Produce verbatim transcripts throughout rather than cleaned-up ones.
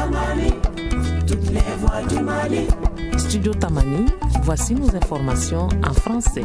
Tamani, toutes les voix du Mali. Studio Tamani, voici nos informations en français.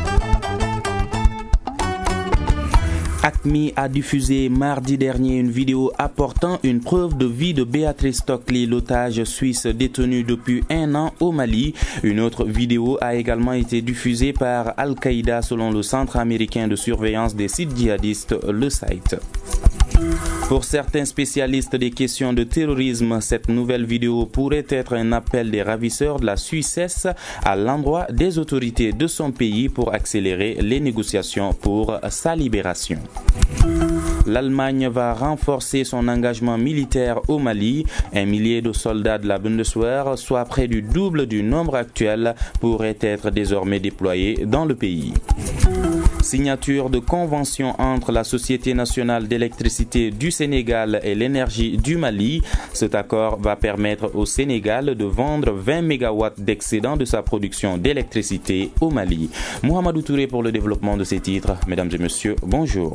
AQMI a diffusé mardi dernier une vidéo apportant une preuve de vie de Béatrice Stockley, l'otage suisse détenu depuis un an au Mali. Une autre vidéo a également été diffusée par Al-Qaïda selon le Centre américain de surveillance des sites djihadistes, le S I T. Pour certains spécialistes des questions de terrorisme, cette nouvelle vidéo pourrait être un appel des ravisseurs de la Suissesse à l'endroit des autorités de son pays pour accélérer les négociations pour sa libération. L'Allemagne va renforcer son engagement militaire au Mali. Un millier de soldats de la Bundeswehr, soit près du double du nombre actuel, pourraient être désormais déployés dans le pays. Signature de convention entre la Société nationale d'électricité du Sénégal et l'énergie du Mali. Cet accord va permettre au Sénégal de vendre vingt mégawatts d'excédent de sa production d'électricité au Mali. Mohamedou Touré pour le développement de ces titres. Mesdames et messieurs, bonjour.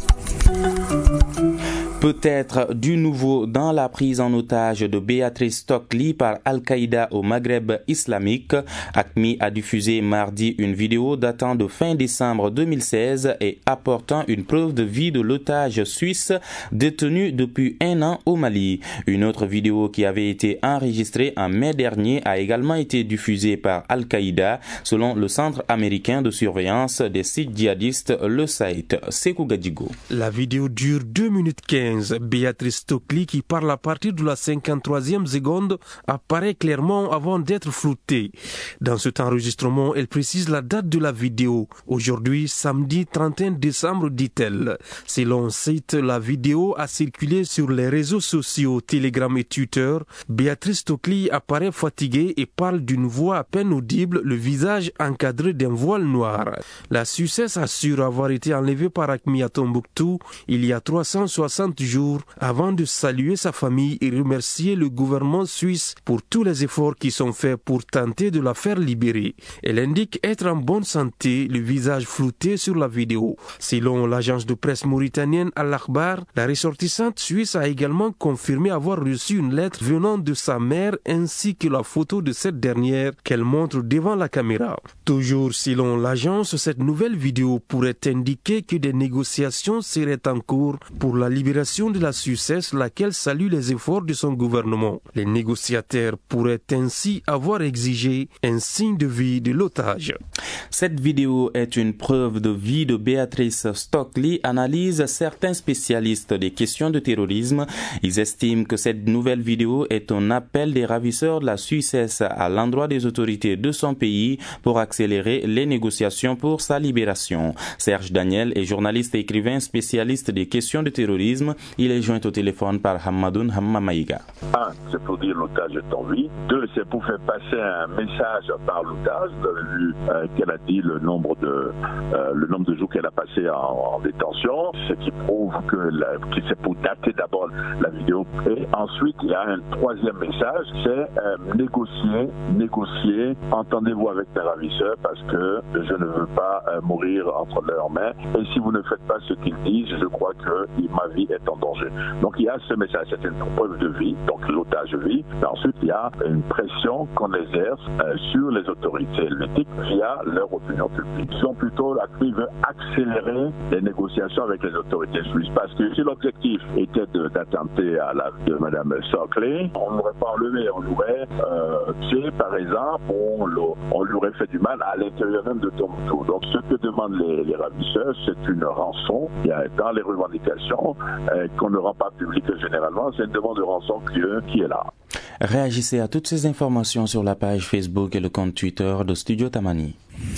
Peut-être du nouveau dans la prise en otage de Béatrice Stockley par Al-Qaïda au Maghreb islamique. AQMI a diffusé mardi une vidéo datant de fin décembre deux mille seize et apportant une preuve de vie de l'otage suisse détenu depuis un an au Mali. Une autre vidéo qui avait été enregistrée en mai dernier a également été diffusée par Al-Qaïda selon le Centre américain de surveillance des sites djihadistes, le S I T. Sekou Gadigo. La vidéo dure deux minutes quinze. Béatrice Stockley, qui parle à partir de la cinquante-troisième seconde, apparaît clairement avant d'être floutée. Dans cet enregistrement, elle précise la date de la vidéo. Aujourd'hui, samedi trente et un décembre, dit-elle. Selon site, la vidéo a circulé sur les réseaux sociaux Telegram et Twitter. Béatrice Stockley apparaît fatiguée et parle d'une voix à peine audible, le visage encadré d'un voile noir. La Suissesse assure avoir été enlevée par AQMI à Tombouctou il y a trois cent soixante jours avant de saluer sa famille et remercier le gouvernement suisse pour tous les efforts qui sont faits pour tenter de la faire libérer. Elle indique être en bonne santé, le visage flouté sur la vidéo. Selon l'agence de presse mauritanienne Al-Akhbar, la ressortissante suisse a également confirmé avoir reçu une lettre venant de sa mère ainsi que la photo de cette dernière qu'elle montre devant la caméra. Toujours selon l'agence, cette nouvelle vidéo pourrait indiquer que des négociations seraient en cours pour la libération de la Suissesse, laquelle salue les efforts de son gouvernement. Les négociateurs pourraient ainsi avoir exigé un signe de vie de l'otage. Cette vidéo est une preuve de vie de Béatrice Stockley, analysent certains spécialistes des questions de terrorisme. Ils estiment que cette nouvelle vidéo est un appel des ravisseurs de la Suissesse à l'endroit des autorités de son pays pour accélérer les négociations pour sa libération. Serge Daniel est journaliste et écrivain spécialiste des questions de terrorisme. Il est joint au téléphone par Hamadoun Hammamaïga. Un, c'est pour dire l'otage est en vie. Deux, c'est pour faire passer un message par l'otage. Vous avez vu euh, qu'elle a dit le nombre de euh, le nombre de jours qu'elle a passé en, en détention, ce qui prouve que, la, que c'est pour dater d'abord la vidéo. Et ensuite, il y a un troisième message, c'est euh, négocier, négocier. Entendez-vous avec les ravisseurs parce que je ne veux pas euh, mourir entre leurs mains. Et si vous ne faites pas ce qu'ils disent, je crois que ma vie est en danger. Donc il y a ce message, c'est une preuve de vie, donc l'otage vit. Et ensuite, il y a une pression qu'on exerce euh, sur les autorités helvétiques via leur opinion publique. Ils sont plutôt, la CRI veut accélérer les négociations avec les autorités suisses parce que si l'objectif était de, d'attenter à la vie de Mme Stockley, on ne l'aurait pas enlevé, on l'aurait euh, tué par exemple, on, on lui aurait fait du mal à l'intérieur même de Tombouctou. Donc ce que demandent les, les ravisseurs, c'est une rançon. Il y a dans les revendications euh, qu'on ne rend pas publique généralement, c'est une demande de rançon qui, qui est là. Réagissez à toutes ces informations sur la page Facebook et le compte Twitter de Studio Tamani.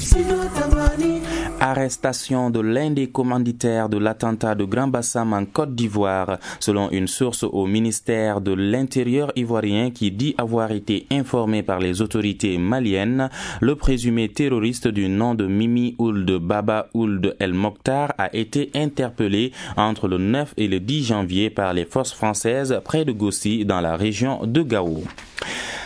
Arrestation de l'un des commanditaires de l'attentat de Grand Bassam en Côte d'Ivoire, selon une source au ministère de l'Intérieur ivoirien qui dit avoir été informé par les autorités maliennes. Le présumé terroriste du nom de Mimi Ould Baba Ould El Mokhtar a été interpellé entre le neuf et le dix janvier par les forces françaises près de Gossi dans la région de Gao.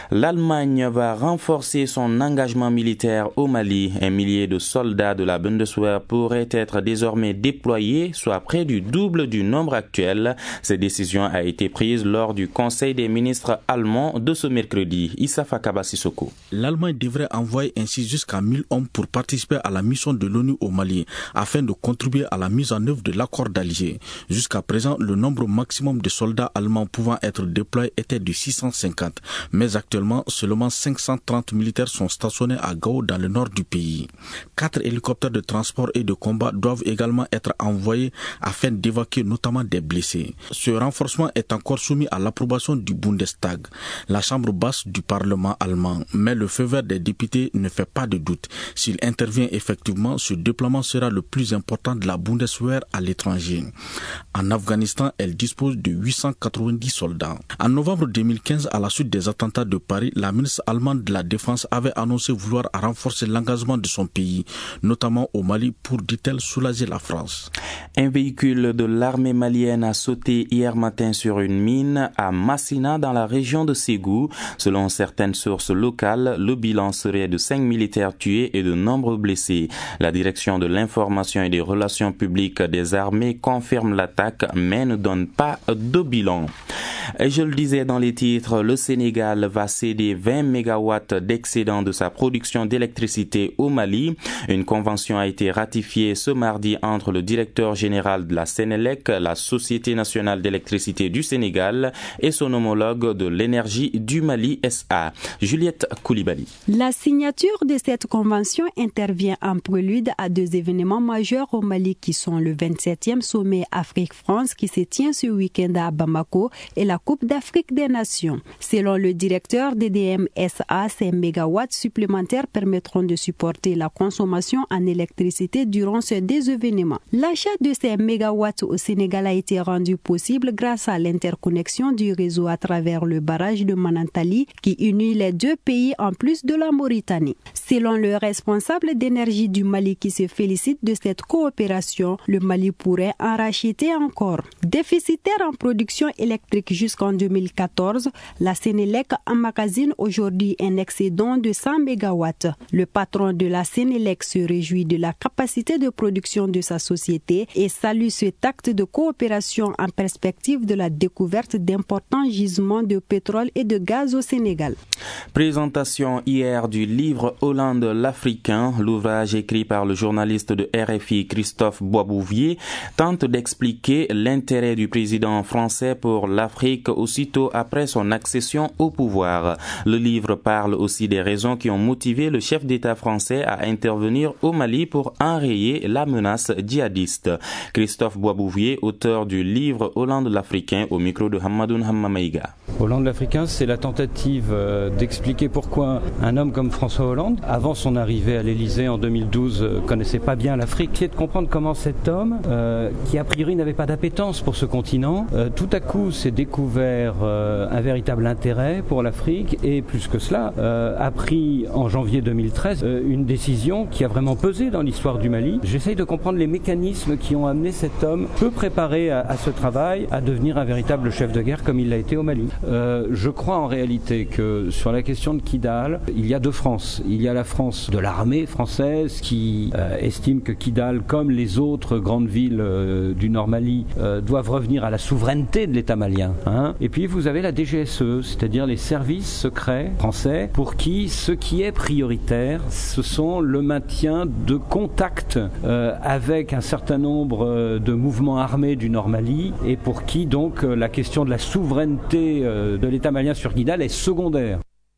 L'Allemagne va renforcer son engagement militaire au Mali. Un millier de soldats de la Bundeswehr pourraient être désormais déployés, soit près du double du nombre actuel. Cette décision a été prise lors du Conseil des ministres allemands de ce mercredi. Issa Fakaba Sissoko. L'Allemagne devrait envoyer ainsi jusqu'à mille hommes pour participer à la mission de l'ONU au Mali, afin de contribuer à la mise en œuvre de l'accord d'Alger. Jusqu'à présent, le nombre maximum de soldats allemands pouvant être déployés était de six cent cinquante, mais actuellement, seulement cinq cent trente militaires sont stationnés à Gao dans le nord du pays. Quatre hélicoptères de transport et de combat doivent également être envoyés afin d'évacuer notamment des blessés. Ce renforcement est encore soumis à l'approbation du Bundestag, la chambre basse du Parlement allemand, mais le feu vert des députés ne fait pas de doute. S'il intervient effectivement, ce déploiement sera le plus important de la Bundeswehr à l'étranger. En Afghanistan, elle dispose de huit cent quatre-vingt-dix soldats. En novembre deux mille quinze, à la suite des attentats de Paris, la ministre allemande de la Défense avait annoncé vouloir renforcer l'engagement de son pays, notamment au Mali, pour, dit-elle, soulager la France. Un véhicule de l'armée malienne a sauté hier matin sur une mine à Massina dans la région de Ségou. Selon certaines sources locales, le bilan serait de cinq militaires tués et de nombreux blessés. La direction de l'information et des relations publiques des armées confirme l'attaque mais ne donne pas de bilan. Et je le disais dans les titres, le Sénégal va céder vingt mégawatts d'excédent de sa production d'électricité au Mali. Une convention a été ratifiée ce mardi entre le directeur général de la Sénélec, la Société nationale d'électricité du Sénégal, et son homologue de l'énergie du Mali S A. Juliette Koulibaly. La signature de cette convention intervient en prélude à deux événements majeurs au Mali qui sont le vingt-septième sommet Afrique-France qui se tient ce week-end à Bamako et la Coupe d'Afrique des Nations. Selon le directeur d'E D M S A, ces mégawatts supplémentaires permettront de supporter la consommation en électricité durant ces deux événements. L'achat de ces mégawatts au Sénégal a été rendu possible grâce à l'interconnexion du réseau à travers le barrage de Manantali qui unit les deux pays en plus de la Mauritanie. Selon le responsable d'énergie du Mali qui se félicite de cette coopération, le Mali pourrait en racheter encore. Déficitaire en production électrique jusqu'en deux mille quatorze, la Sénélec emmagasine aujourd'hui un excédent de cent mégawatts. Le patron de la Sénélec se réjouit de la capacité de production de sa société et salue cet acte de coopération en perspective de la découverte d'importants gisements de pétrole et de gaz au Sénégal. Présentation hier du livre Hollande l'Africain. L'ouvrage écrit par le journaliste de R F I Christophe Boisbouvier tente d'expliquer l'intérêt du président français pour l'Afrique aussitôt après son accession au pouvoir. Le livre parle aussi des raisons qui ont motivé le chef d'État français à intervenir au Mali pour enrayer la menace djihadiste. Christophe Boisbouvier, auteur du livre Hollande l'Africain, au micro de Hamadoun Hammamaïga. Hollande l'Africain, c'est la tentative d'expliquer pourquoi un homme comme François Hollande, avant son arrivée à l'Élysée en deux mille douze, connaissait pas bien l'Afrique. C'est de comprendre comment cet homme, euh, qui a priori n'avait pas d'appétence pour ce continent, euh, tout à coup s'est découvert euh, un véritable intérêt pour l'Afrique et plus que cela, euh, a pris en janvier deux mille treize euh, une décision qui a vraiment pesé dans l'histoire du Mali. J'essaye de comprendre les mécanismes qui ont amené cet homme peu préparé à, à ce travail à devenir un véritable chef de guerre comme il l'a été au Mali. Euh, je crois en réalité que sur la question de Kidal, il y a deux France. Il y a la France de l'armée française qui euh, estime que Kidal, comme les autres grandes villes euh, du Nord Mali, euh, doivent revenir à la souveraineté de l'État malien. Hein. Et puis vous avez la D G S E, c'est-à-dire les services secrets français, pour qui ce qui est prioritaire, ce sont le maintien de contacts euh, avec un certain nombre euh, de mouvements armés du Nord Mali, et pour qui donc euh, la question de la souveraineté euh, de l'État malien sur Kidal est secondaire.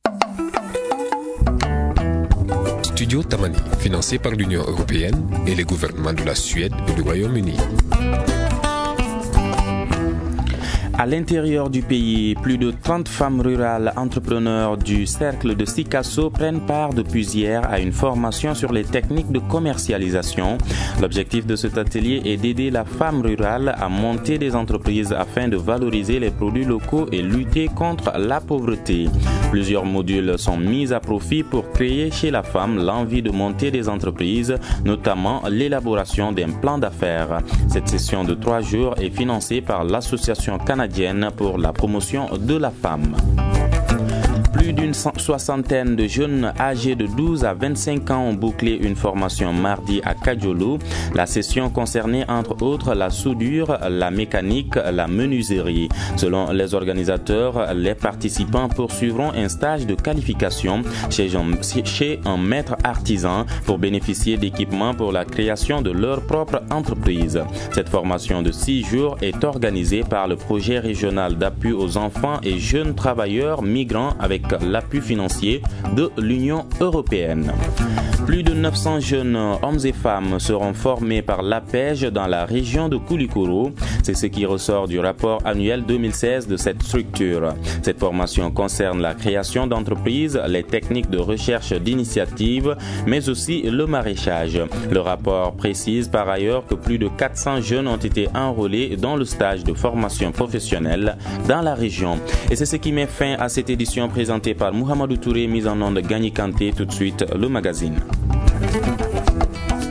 Studio Tamani, financé par l'Union européenne et les gouvernements de la Suède et du Royaume-Uni. À l'intérieur du pays, plus de trente femmes rurales entrepreneurs du cercle de Sikasso prennent part depuis hier à une formation sur les techniques de commercialisation. L'objectif de cet atelier est d'aider la femme rurale à monter des entreprises afin de valoriser les produits locaux et lutter contre la pauvreté. Plusieurs modules sont mis à profit pour créer chez la femme l'envie de monter des entreprises, notamment l'élaboration d'un plan d'affaires. Cette session de trois jours est financée par l'Association canadienne pour la promotion de la femme. Plus d'une soixantaine de jeunes âgés de douze à vingt-cinq ans ont bouclé une formation mardi à Kajolo. La session concernait entre autres la soudure, la mécanique, la menuiserie. Selon les organisateurs, les participants poursuivront un stage de qualification chez un, chez un maître artisan pour bénéficier d'équipements pour la création de leur propre entreprise. Cette formation de six jours est organisée par le projet régional d'appui aux enfants et jeunes travailleurs migrants avec l'appui financier de l'Union européenne. Plus de neuf cents jeunes hommes et femmes seront formés par l'APEJ dans la région de Koulikoro. C'est ce qui ressort du rapport annuel deux mille seize de cette structure. Cette formation concerne la création d'entreprises, les techniques de recherche d'initiatives, mais aussi le maraîchage. Le rapport précise par ailleurs que plus de quatre cents jeunes ont été enrôlés dans le stage de formation professionnelle dans la région. Et c'est ce qui met fin à cette édition présentée par Mohamedou Touré, mise en onde de Gagny Kanté. Tout de suite, le magazine.